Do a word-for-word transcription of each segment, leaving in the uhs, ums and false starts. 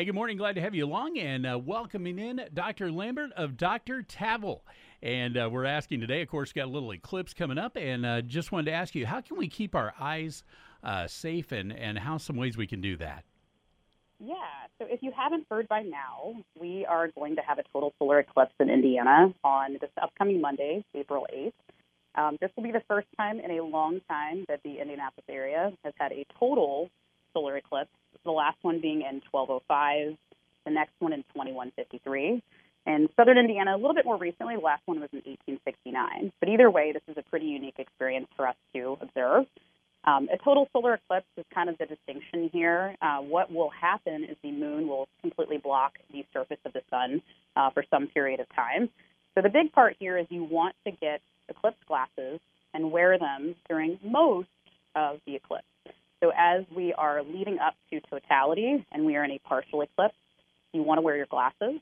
Hey, good morning. Glad to have you along and uh, welcoming in Doctor Lambert of Doctor Tavel. And uh, we're asking today, of course, got a little eclipse coming up, and uh, just wanted to ask you, how can we keep our eyes uh, safe, and, and how some ways we can do that? Yeah, so if you haven't heard by now, we are going to have a total solar eclipse in Indiana on this upcoming Monday, April eighth. Um, this will be the first time in a long time that the Indianapolis area has had a total solar eclipse, the last one being in twelve oh five, the next one in twenty-one fifty-three. And southern Indiana, a little bit more recently, the last one was in eighteen sixty-nine. But either way, this is a pretty unique experience for us to observe. Um, a total solar eclipse is kind of the distinction here. Uh, what will happen is the moon will completely block the surface of the sun uh, for some period of time. So the big part here is you want to get eclipse glasses and wear them during most of the eclipse. So as we are leading up to totality and we are in a partial eclipse, you want to wear your glasses.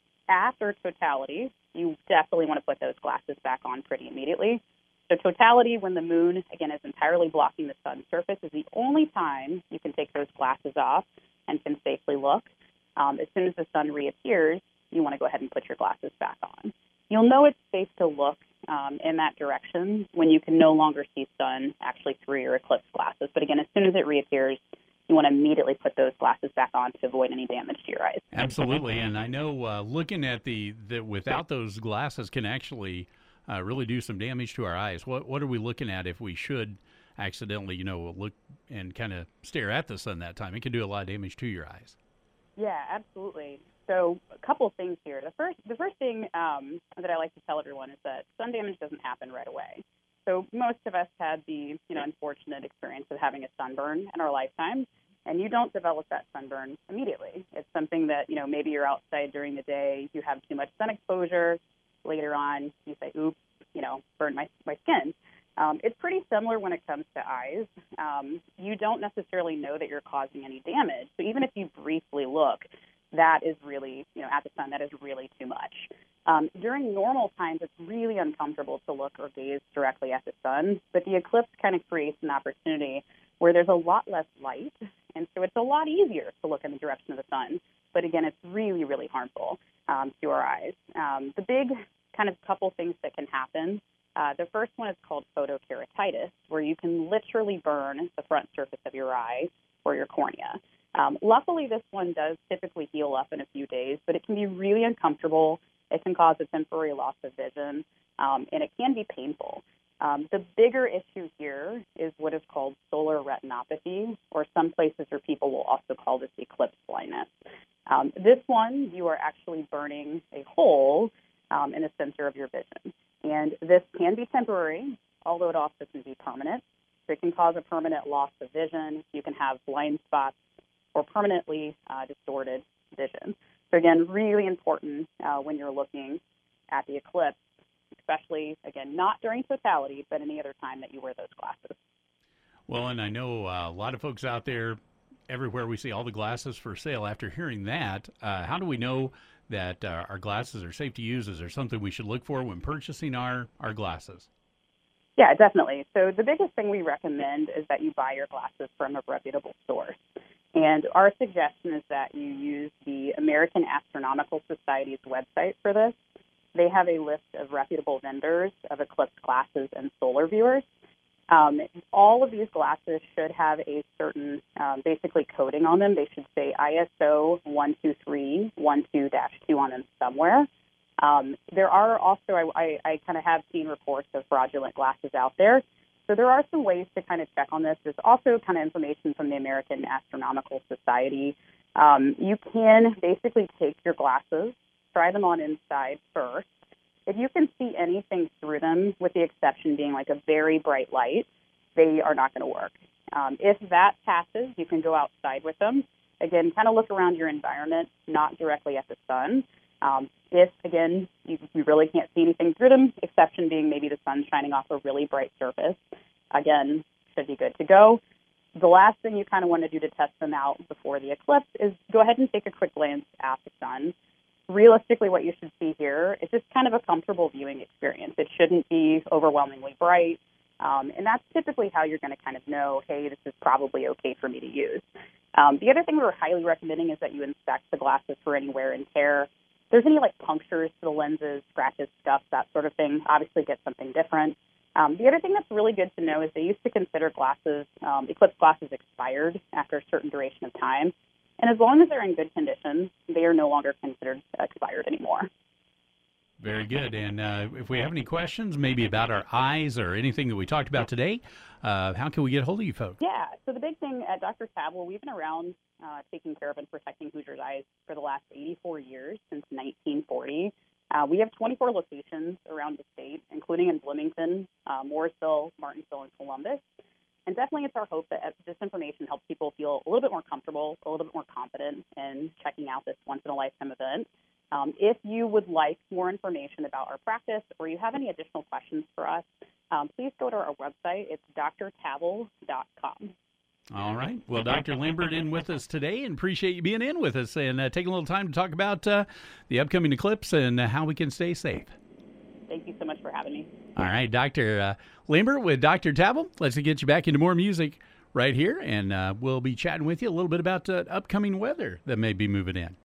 After totality, you definitely want to put those glasses back on pretty immediately. So totality, when the moon, again, is entirely blocking the sun's surface, is the only time you can take those glasses off and can safely look. Um, as soon as the sun reappears, you want to go ahead and put your glasses back on. You'll know it's safe to look um, in that direction when you can no longer see sun actually through your eclipse glasses. But again, as soon as it reappears, you want to immediately put those glasses back on to avoid any damage to your eyes. Absolutely, and I know uh, looking at the, the without those glasses can actually uh, really do some damage to our eyes. What what are we looking at if we should accidentally, you know, look and kind of stare at the sun that time? It can do a lot of damage to your eyes. Yeah, absolutely. So a couple of things here. The first, the first thing um, that I like to tell everyone is that sun damage doesn't happen right away. So most of us had the, you know, unfortunate experience of having a sunburn in our lifetime, and you don't develop that sunburn immediately. It's something that, you know, maybe you're outside during the day, you have too much sun exposure. Later on, you say, oops, you know, burned my, my skin. Um, it's pretty similar when it comes to eyes. Um, you don't necessarily know that you're causing any damage. So even if you briefly look, that is really, you know, at the sun, that is really too much. Um, during normal times, it's really uncomfortable to look or gaze directly at the sun, but the eclipse kind of creates an opportunity where there's a lot less light, and so it's a lot easier to look in the direction of the sun. But again, it's really, really harmful um, to our eyes. Um, the big kind of couple things that can happen, uh, the first one is called photokeratitis, where you can literally burn the front surface of your eye or your cornea. Um, luckily, this one does typically heal up in a few days, but it can be really uncomfortable. It can cause a temporary loss of vision, um, and it can be painful. Um, the bigger issue here is what is called solar retinopathy, or some places where people will also call this eclipse blindness. Um, this one, you are actually burning a hole um, in the center of your vision. And this can be temporary, although it also can be permanent. So it can cause a permanent loss of vision. You can have blind spots or permanently uh, distorted vision. So again, really important uh, when you're looking at the eclipse, especially, again, not during totality, but any other time that you wear those glasses. Well, and I know uh, a lot of folks out there, everywhere we see all the glasses for sale. After hearing that, uh, how do we know that uh, our glasses are safe to use? Is there something we should look for when purchasing our, our glasses? Yeah, definitely. So the biggest thing we recommend is that you buy your glasses from a reputable source. And our suggestion is that you use the American Astronomical Society's website for this. They have a list of reputable vendors of eclipse glasses and solar viewers. Um, all of these glasses should have a certain, um, basically, coding on them. They should say I S O one two three one two dash two on them somewhere. Um, there are also, I, I, I kind of have seen reports of fraudulent glasses out there. So there are some ways to kind of check on this. There's also kind of information from the American Astronomical Society. Um, you can basically take your glasses, try them on inside first. If you can see anything through them, with the exception being like a very bright light, they are not going to work. Um, if that passes, you can go outside with them. Again, kind of look around your environment, not directly at the sun. Um, if, again, you, you really can't see anything through them, exception being maybe the sun shining off a really bright surface, again, should be good to go. The last thing you kind of want to do to test them out before the eclipse is go ahead and take a quick glance at the sun. Realistically, what you should see here is just kind of a comfortable viewing experience. It shouldn't be overwhelmingly bright. Um, and that's typically how you're going to kind of know, hey, this is probably okay for me to use. Um, the other thing we were highly recommending is that you inspect the glasses for any wear and tear. If there's any like punctures to the lenses, scratches, scuffs, that sort of thing, obviously get something different. Um, the other thing that's really good to know is they used to consider glasses, um, Eclipse glasses expired after a certain duration of time. And as long as they're in good condition, they are no longer considered expired anymore. Very good. And uh, if we have any questions, maybe about our eyes or anything that we talked about today, uh, how can we get a hold of you folks? Yeah, so the big thing at Doctor Tavil, we've been around uh, taking care of and protecting Hoosiers' eyes for the last eighty-four years, since nineteen forty. Uh, we have twenty-four locations around the state, including in Bloomington, uh, Mooresville, Martinsville, and Columbus. And definitely it's our hope that this information helps people feel a little bit more comfortable, a little bit more confident in checking out this once-in-a-lifetime event. Um, if you would like more information about our practice or you have any additional questions for us, um, please go to our website. It's d r tavil dot com. All right. Well, Doctor Lambert in with us today, and appreciate you being in with us and uh, taking a little time to talk about uh, the upcoming eclipse and uh, how we can stay safe. Thank you so much for having me. All right, Doctor Uh, Lambert with Doctor Tavil. Let's get you back into more music right here, and uh, we'll be chatting with you a little bit about uh, upcoming weather that may be moving in.